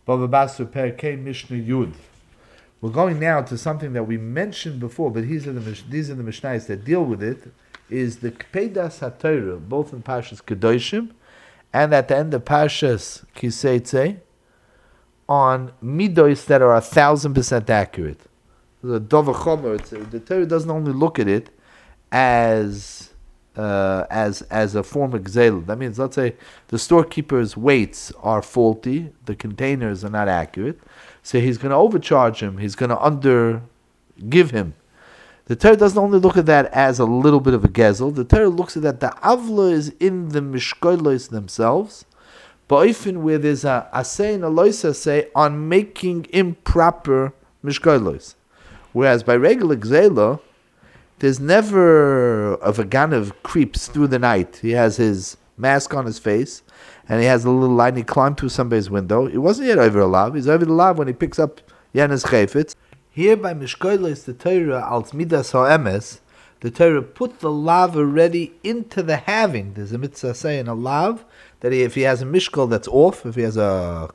Bava Basra Perkei Mishnah Yud. We're going now to something that we mentioned before, but these are the Mishnayos that deal with it, is the Kpedas HaTorah, both in Parshas Kedoshim and at the end of Parshas Kiseitze, on midos that are 1,000% accurate. The Dova Chomer, the Torah doesn't only look at it as a form of gzeil. That means, let's say, the storekeeper's weights are faulty, the containers are not accurate, so he's going to overcharge him, he's going to undergive him. The Torah doesn't only look at that as a little bit of a gezel, the Torah looks at that the avla is in the mishkolos themselves, but often where there's a asay and a lois asay on making improper mishkolos. Whereas by regular gzela, there's never a vaganav creeps through the night. He has his mask on his face, and he has a little line. He climbed through somebody's window. It wasn't yet over a lav. He's over the lav when he picks up Yanis Chayfetz. Here by Mishkolos, the Torah, als midas ha'emes, the Torah put the lav already into the having. There's a mitzvah saying a lav, that if he has a mishkol that's off, if he has a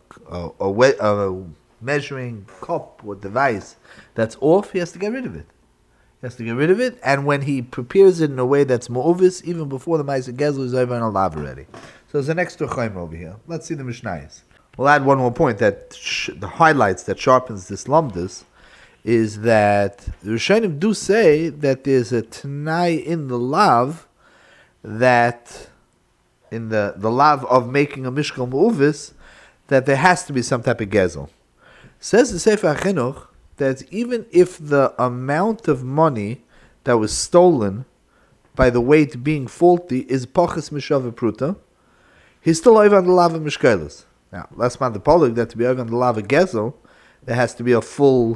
measuring cup or device that's off, he has to get rid of it. He has to get rid of it, and when he prepares it in a way that's mo'ovis, even before the Ma'aseh Gezel is over on a lav already. So there's an extra chayim over here. Let's see the Mishnayos. We'll add one more point that the highlights that sharpens this lumdus is that the Rishonim do say that there's a Tanai in the lav, that in the lav of making a mishkal mo'ovis, that there has to be some type of gezel. Says the Sefer HaChinuch that even if the amount of money that was stolen by the weight being faulty is pachas mishav pruta, he's still over on the lava mishkelis. Now, last month the polig that to be over on the lava gezel, there has to be a full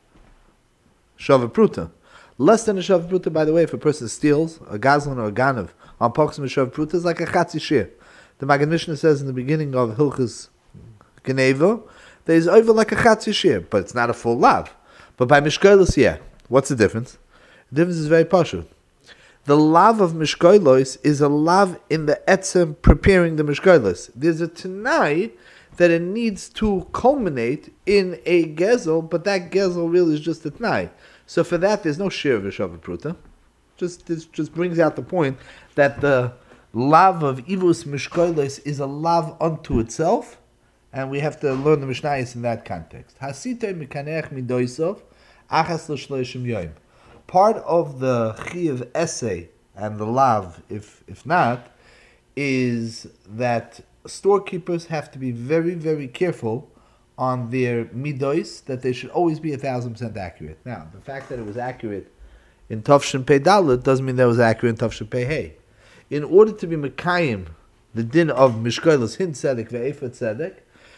shav pruta. Less than a shav pruta, by the way, if a person steals a gazlan or a ganav on pachas mishav pruta, is like a chatzi shir. The Maggid Mishnah says in the beginning of Hilchas Geneva, there is over like a chatzi shir, but it's not a full lav. But by mishkolos, yeah. What's the difference? The difference is very pashut. The lav of mishkolos is a lav in the etzem preparing the mishkolos. There's a tanai that it needs to culminate in a gezel, but that gezel really is just a tanai. So for that, there's no shir of a pruta. This just brings out the point that the lav of ivus mishkolos is a lav unto itself, and we have to learn the Mishnayos in that context. Hasitei mikanech midoisov achas l'shloshim yoyim. Part of the chiv essay and the lav, if not, is that storekeepers have to be very, very careful on their midos, that they should always be 1,000% accurate. Now, the fact that it was accurate in Tavshin Pei Dalet doesn't mean that it was accurate in Tavshin Pei Hey. In order to be mekayim, the din of mishkolos hin tzedek ve'efet tzedek,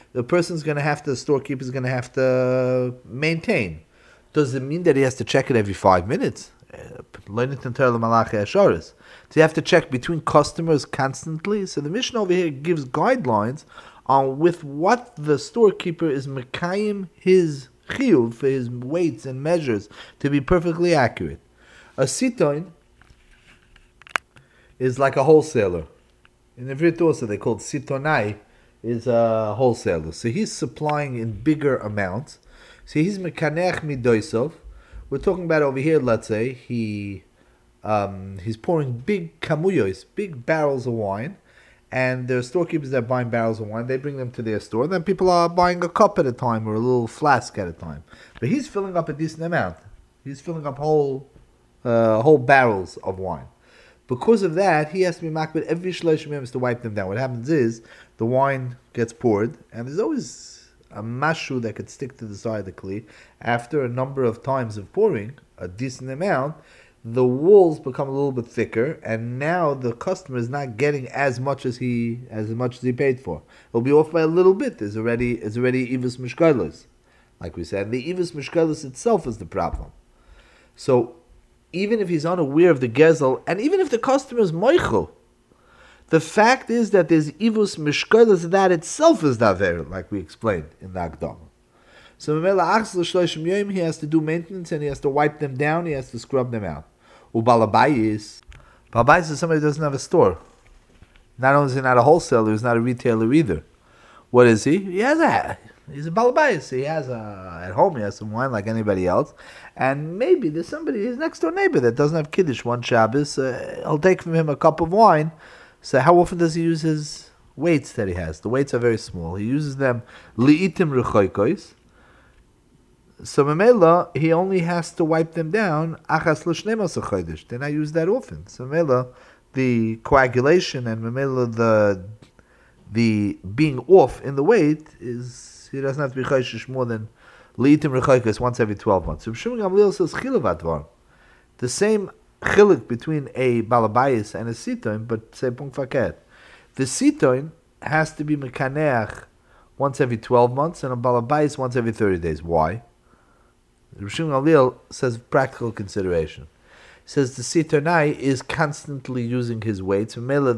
the storekeeper is going to have to maintain. Does it mean that he has to check it every 5 minutes? Does he have to check between customers constantly? So the Mishnah over here gives guidelines on with what the storekeeper is mekayim his chiyuv for his weights and measures to be perfectly accurate. A siton is like a wholesaler. In the Vrit also they call it sitonai, is a wholesaler. So he's supplying in bigger amounts. So he's mekanech midoisov. We're talking about over here, let's say, he's pouring big kamuyos, big barrels of wine, and there are storekeepers that are buying barrels of wine. They bring them to their store, and then people are buying a cup at a time or a little flask at a time. But he's filling up a decent amount. He's filling up whole barrels of wine. Because of that, he has to be makbid every shloshim yom to wipe them down. What happens is, the wine gets poured, and there's always a mashu that could stick to the side of the kli. After a number of times of pouring, a decent amount, the walls become a little bit thicker, and now the customer is not getting as much as he paid for. It'll be off by a little bit. It's already ivus mishkalos, like we said. The ivus mishkalos itself is the problem. So even if he's unaware of the gezel, and even if the customer is moichel, the fact is that there's ivus mishkolos, that itself is daver, like we explained in the Akdam. So he has to do maintenance, and he has to wipe them down, he has to scrub them out. Balabais is somebody who doesn't have a store. Not only is he not a wholesaler, he's not a retailer either. What is he? He has He's a balabayas. He has at home. He has some wine like anybody else, and maybe there's somebody, his next door neighbor, that doesn't have kiddush one Shabbos. He'll take from him a cup of wine. So how often does he use his weights that he has? The weights are very small. He uses them li'itim rechoikos. So Mamela, he only has to wipe them down achas l'shnemos chodesh. They're not used that often. So Mamela, the coagulation and Mamela, the being off in the weight is, he doesn't have to be chayshish more than li'itim rechoikos once every 12 months. So Shimon Gamliel says chilav. The same chilik between a balabayis and a sitoin, but say punkt faket. The sitoin has to be mekaneach once every 12 months, and a balabayis once every 30 days. Why? Rishon Gamliel says practical consideration. He says the sitonai is constantly using his weights.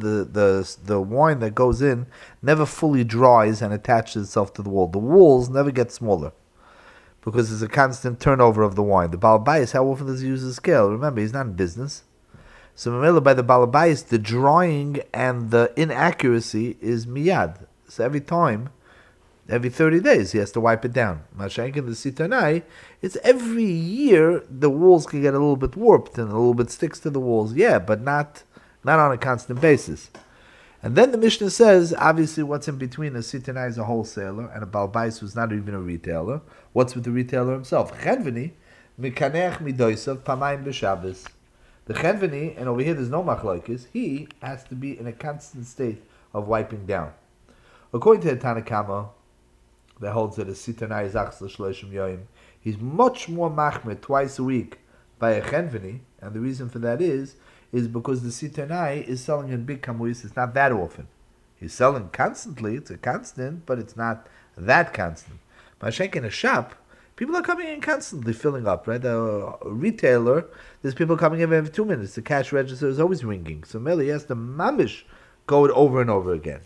The wine that goes in never fully dries and attaches itself to the wall. The walls never get smaller, because there's a constant turnover of the wine. The balabayis, how often does he use a scale? Remember, he's not in business. So by the balabayis, the drying and the inaccuracy is miyad. So every time, every 30 days, he has to wipe it down. Mashenk in the sitanai, it's every year the walls can get a little bit warped and a little bit sticks to the walls. Yeah, but not on a constant basis. And then the Mishnah says, obviously, what's in between a sitanai is a wholesaler and a balbais who's not even a retailer. What's with the retailer himself? Chenveni, mikanech midoisav pamayim b'Shabbos. The chenveni, and over here there's no machlokes, he has to be in a constant state of wiping down. According to the Tanakama, that holds that a sitanai is achs l'shloshim yoyim, he's much more machmir twice a week by a chenveni, and the reason for that is because the sitanai is selling in big kamuyis. It's not that often. He's selling constantly. It's a constant, but it's not that constant. Mashenk in a shop, people are coming in constantly, filling up, right? A retailer, there's people coming in every 2 minutes. The cash register is always ringing. So Meli has to mamish go it over and over again.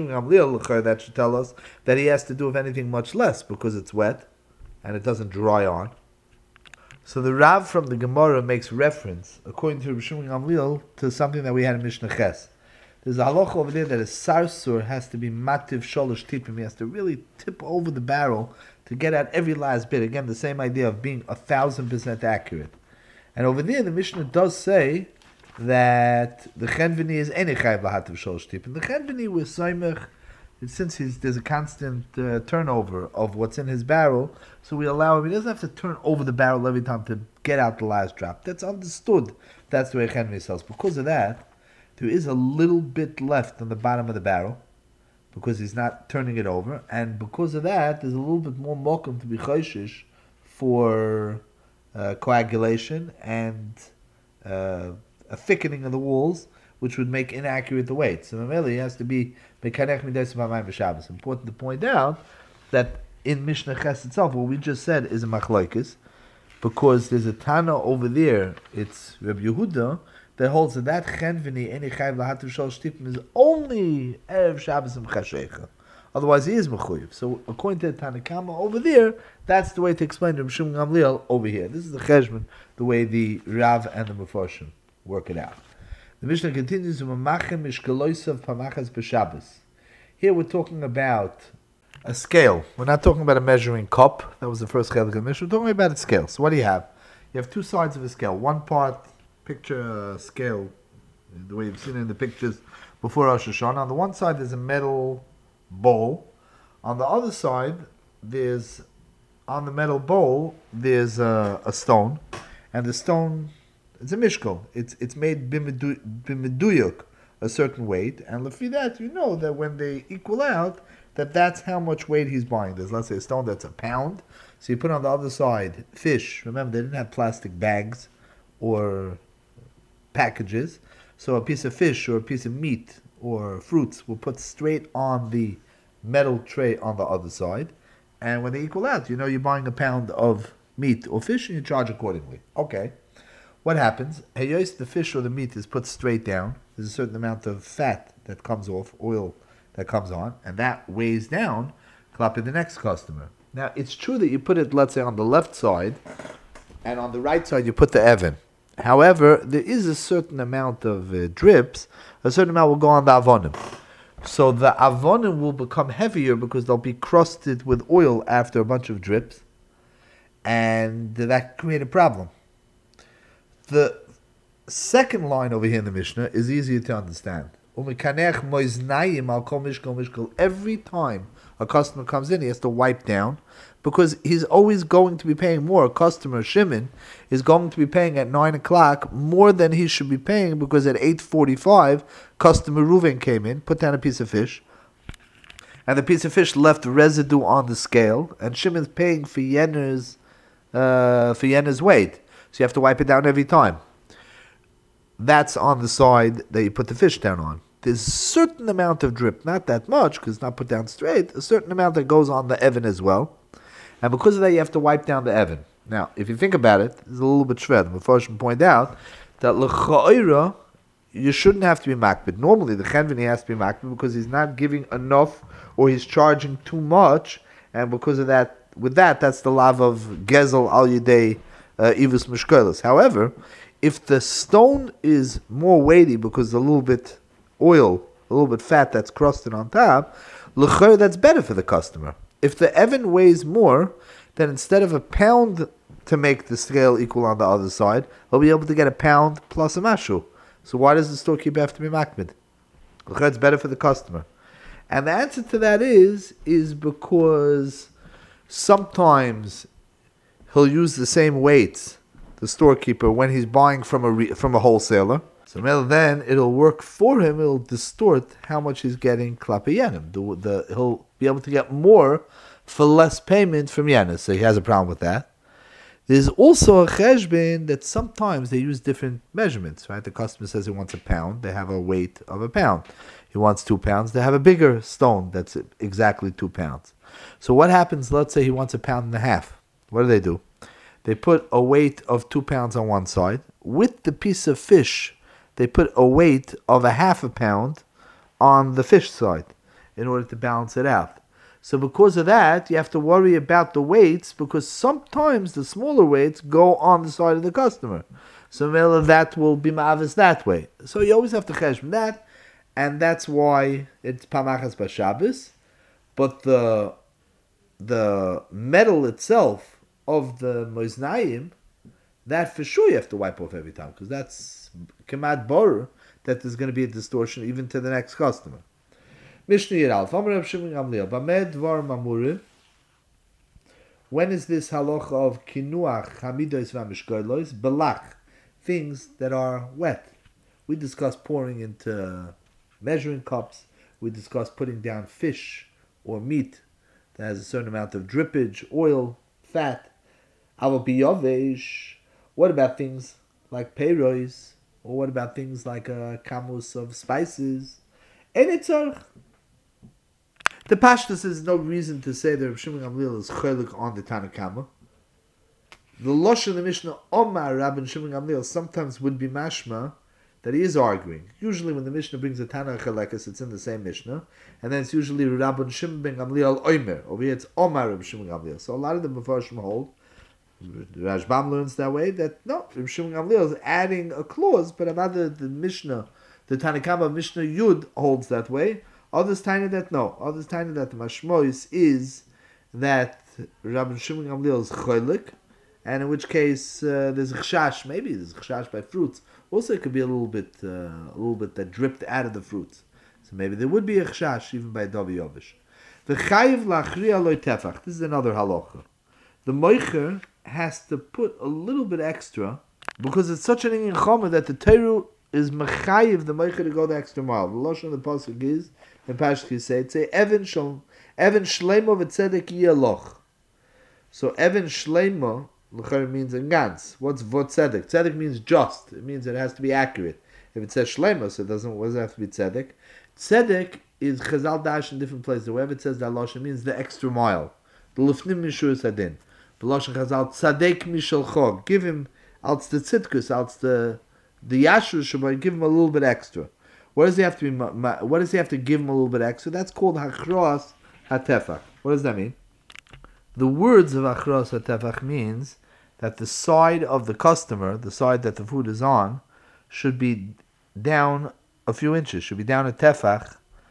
That should tell us that he has to do, if anything, much less, because it's wet and it doesn't dry on. So the Rav from the Gemara makes reference, according to Rishon Gamliel, to something that we had in Mishnah Ches. There's a halacha over there that a sarsur has to be mativ sholosh tipim. He has to really tip over the barrel to get out every last bit. Again, the same idea of being 1,000% accurate. And over there, the Mishnah does say that the chenveni is enichayv lahativ sholosh tipim. The chenveni was soimech, since there's a constant turnover of what's in his barrel, so we allow him. He doesn't have to turn over the barrel every time to get out the last drop. That's understood. That's the way chenveni sells. Because of that, there is a little bit left on the bottom of the barrel, because he's not turning it over, and because of that, there's a little bit more mokum to be chayshish for coagulation and a thickening of the walls, which would make inaccurate the weight. So Mameli has to be mekanech midayis b'mayim b'Shabbos. Important to point out that in Mishnah Ches itself, what we just said is a machlokes, because there's a Tana over there, it's Reb Yehuda, that holds that chenveni eni chayv lahativ sholosh tipim is only erev Shabbos and chashecha. Otherwise, he is mechuyev. So, according to the Tanakama over there, that's the way to explain Reb Shimon Gamliel over here. This is the cheshbon, the way the Rav and the Mefarshim work it out. The Mishnah continues, "Mamachem mishkaloisav pamachas b'Shabbos." Here we're talking about a scale. We're not talking about a measuring cup. That was the first scale of the Mishnah. We're talking about a scale. So, what do you have? You have two sides of a scale. One part, picture a scale, the way you've seen it in the pictures before Rosh Hashanah. On the one side, there's a metal bowl. On the other side, on the metal bowl, there's a stone. And the stone, it's a mishkol. It's made bimeduyuk, a certain weight. And lefi that, you know that when they equal out, that's how much weight he's buying. There's, let's say, a stone that's a pound. So you put on the other side fish. Remember, they didn't have plastic bags or packages, so a piece of fish or a piece of meat or fruits will put straight on the metal tray on the other side, and when they equal out, you know you're buying a pound of meat or fish and you charge accordingly. Okay, what happens? Hayos, the fish or the meat is put straight down. There's a certain amount of fat that comes off, oil that comes on, and that weighs down klapi the next customer. Now it's true that you put it, let's say, on the left side, and on the right side you put the Evan. However, there is a certain amount of drips. A certain amount will go on the avonim. So the avonim will become heavier because they'll be crusted with oil after a bunch of drips, and that create a problem. The second line over here in the Mishnah is easier to understand. Every time a customer comes in, he has to wipe down, because he's always going to be paying more. A customer, Shimon, is going to be paying at 9 o'clock more than he should be paying, because at 8:45, customer Reuven came in, put down a piece of fish, and the piece of fish left residue on the scale, and Shimon's paying for Yenner's weight. So you have to wipe it down every time. That's on the side that you put the fish down on. There's a certain amount of drip, not that much, because it's not put down straight, a certain amount that goes on the Evan as well. And because of that, you have to wipe down the Evan. Now, if you think about it, it's a little bit shred. The Mephoshim point out that l'cha'ira, you shouldn't have to be makbid. Normally, the chenveni has to be makbid because he's not giving enough, or he's charging too much, and because of that, that's the lav of gezel al yidei ivus mishkolos. However, if the stone is more weighty because a little bit oil, a little bit fat that's crusted on top, l'cha'ira, that's better for the customer. If the Evan weighs more, then instead of a pound to make the scale equal on the other side, he'll be able to get a pound plus a mashu. So why does the storekeeper have to be makbid? It's better for the customer. And the answer to that is because sometimes he'll use the same weights, the storekeeper, when he's buying from a wholesaler. So then it'll work for him. It'll distort how much he's getting klapi yenim. He'll be able to get more for less payment from yenim. So he has a problem with that. There's also a cheshbon that sometimes they use different measurements. Right? The customer says he wants a pound. They have a weight of a pound. He wants 2 pounds. They have a bigger stone that's exactly 2 pounds. So what happens? Let's say he wants 1.5 pounds. What do? They put a weight of 2 pounds on one side. With the piece of fish, they put a weight of 0.5 pound on the fish side in order to balance it out. So because of that, you have to worry about the weights, because sometimes the smaller weights go on the side of the customer. So that will be ma'avis that way. So you always have to chesh from that, and that's why it's pamachas b'Shabbos. But the metal itself of the moiznayim, that for sure you have to wipe off every time, because that's Kamad Bor, that there's going to be a distortion even to the next customer. Mishnah Yiralf, Amar Reb Shimon Gamliel, Bamed Dvar Mamure. When is this halacha of kinuach hamidos v'amishkolos belach, things that are wet? We discussed pouring into measuring cups. We discussed putting down fish or meat that has a certain amount of drippage, oil, fat. Aval biyovesh. What about things like peiros? Or what about things like a kamus of spices? And it's the Pashtus is no reason to say that Reb Shimon Gamliel is chelik on the Tanakama. The Losh in the Mishnah, Omar Rabbi Shimon Gamliel, sometimes would be mashma that he is arguing. Usually when the Mishnah brings a Tana Chalekas, it's in the same Mishnah, and then it's usually Rabbi Shimon ben Gamliel Oimer. Over here it's Omar Reb Shimon Gamliel. So a lot of the Mefarshim hold, Rashbam learns that way, that no, Reb Shimon Gamliel is adding a clause, but another, the Mishnah, the Tanakama Mishnah Yud holds that way. Others tiny that no. Others tiny that the mashmois is that Rabbi Shimon Gamliel is cholik, and in which case there's a chashash. Maybe there's a chashash by fruits. Also, it could be a little bit that dripped out of the fruits. So maybe there would be a chashash even by Davi Yovish. The chayiv lachriya loy tefach. This is another halacha. The moicher has to put a little bit extra because it's such an in chomer that the Torah is mechayiv the moicher to go the extra mile. The lashon of the pasuk is, in Pashki say Evan Shlemo v'tzedek yaloch. So Evan Shlemo l'chayr means a gans. What's tzedek? Tzedek means just. It means it has to be accurate. If it says Shlemo, so it doesn't have to be tzedek. Tzedek is Chazal dash in different places. Wherever it says that lashon means the extra mile. The lifnim mishur sadin. The lashon Chazal tzedek mishalcho. Give him als the tzidkus, als the yashur shabbat. Give him a little bit extra. What does he have to be? What does he have to give him a little bit extra? That's called hachros hatefach. What does that mean? The words of hachros hatefach means that the side of the customer, the side that the food is on, should be down a few inches. Should be down a tefach,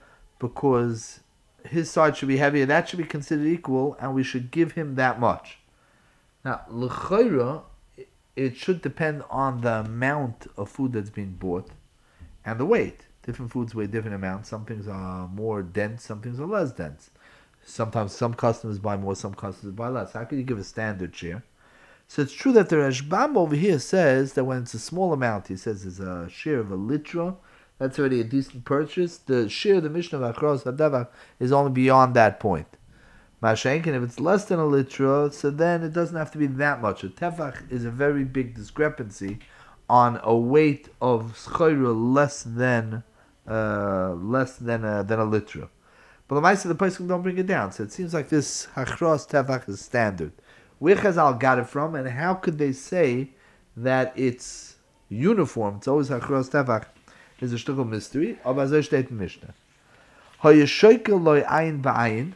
because his side should be heavier. That should be considered equal, and we should give him that much. Now, l'chayra, it should depend on the amount of food that's being bought and the weight. Different foods weigh different amounts. Some things are more dense, some things are less dense. Sometimes some customers buy more, some customers buy less. How can you give a standard share? So it's true that the Rashbam over here says that when it's a small amount, he says it's a share of a litra, that's already a decent purchase. The share of the Mishnah of Achros Hadavach is only beyond that point. Mashenkin, if it's less than a litra, so then it doesn't have to be that much. A tefach is a very big discrepancy on a weight of schayra less than a litra. But the Maisa, the Pesach don't bring it down. So it seems like this Achros Tefach is standard. Where Chazal got it from, and how could they say that it's uniform? It's always Achros Tefach. Is a shtuckle mystery. Aber so steht in Mishnah. Hayeshoikel loy ayin ba'ayin.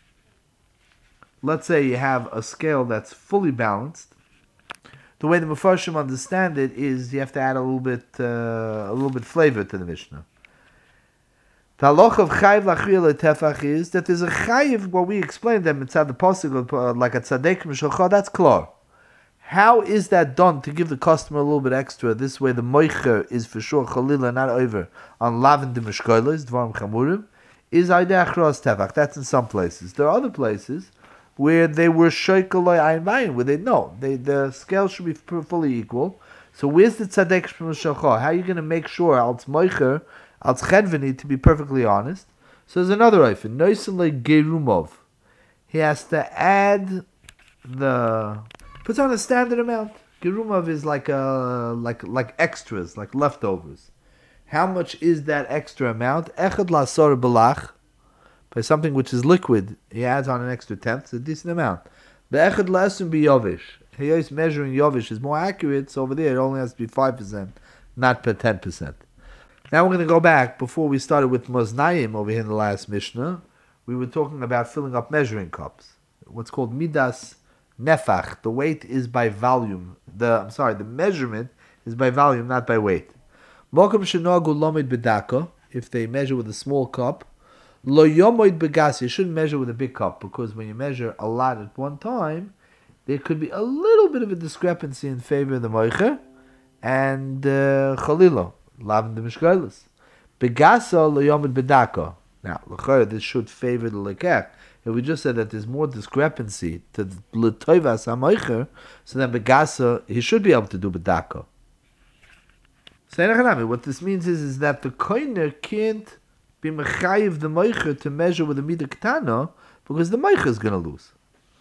Let's say you have a scale that's fully balanced. The way the Mefarshim understand it is you have to add a little bit flavor to the Mishnah. The halach of chayiv lachriya tefach is that there's a chayiv. What we explained them inside the pasuk, like a tzaddik mishalcha. That's clear. How is that done to give the customer a little bit extra? This way, the moicher is for sure chalila, not over on lavin de mishkolos dvarim chamurim. Is aida achros tefach. That's in some places. There are other places where they were shoikaloi ayin bayin, where the scale should be fully equal. So where's the tzaddik mishalcha? How are you going to make sure als moicher, als chedveni, to be perfectly honest? So there's another oifin. Noiselei gerumov. He has to add the. Puts on a standard amount. Gerumov is like extras, like leftovers. How much is that extra amount? Echad lasor belach. By something which is liquid, he adds on an extra tenth. It's a decent amount. The echad lasun be yovish. He is measuring yovish is more accurate. So over there, it only has to be 5%, not 10%. Now we're going to go back. Before we started with Moznayim over here in the last Mishnah, we were talking about filling up measuring cups. What's called midas nefach. The weight is by volume. The measurement is by volume, not by weight. Mokum shenogu lomid bedako. If they measure with a small cup, lo yomoid begas. You shouldn't measure with a big cup, because when you measure a lot at one time, there could be a little bit of a discrepancy in favor of the moicher and chalilo lavin de mishkolos. Begasa lo yomoid bedako. Now, this should favor the lekech. If we just said that there's more discrepancy to the l'toivas ha'moicher, so then begasa, he should be able to do bedako. So what this means is that the koiner can't be mechayiv the moicher to measure with a midah ketana, because the moicher is going to lose.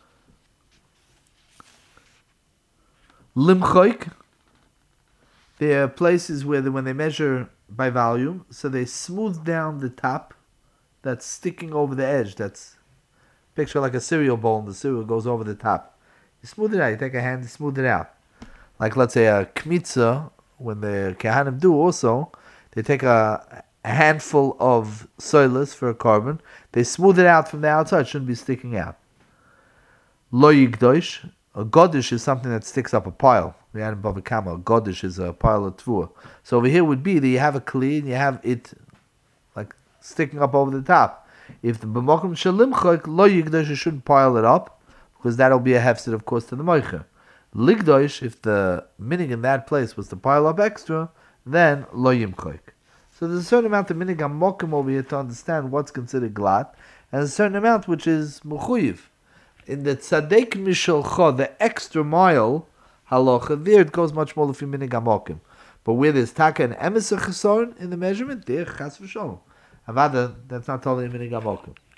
Limchoik, there are places where when they measure by volume, so they smooth down the top that's sticking over the edge. That's picture like a cereal bowl, and the cereal goes over the top. You smooth it out. You take a hand, you smooth it out. Like, let's say a kmitza, when the kahanim do also, they take a handful of soilus for a carbon, they smooth it out from the outside. It shouldn't be sticking out. Lo yigdosh. A godish is something that sticks up a pile. We had in Bava Kama. A godish is a pile of tvua. So over here would be that you have a kli and you have it like sticking up over the top. If the b'mokum shalimchok lo yigdosh, you shouldn't pile it up, because that'll be a hefset, of course, to the moicher. Ligdosh, if the minig in that place was to pile up extra, then lo yimchok. So there's a certain amount of minig amokim over here to understand what's considered glat, and a certain amount which is mechuyev. In the tzaddik mishalcha, the extra mile halacha, there it goes much more lefi minig amokim. But where there's taka and emes chesaron in the measurement, there chas v'sholom. Avada, that's not totally minig amokim.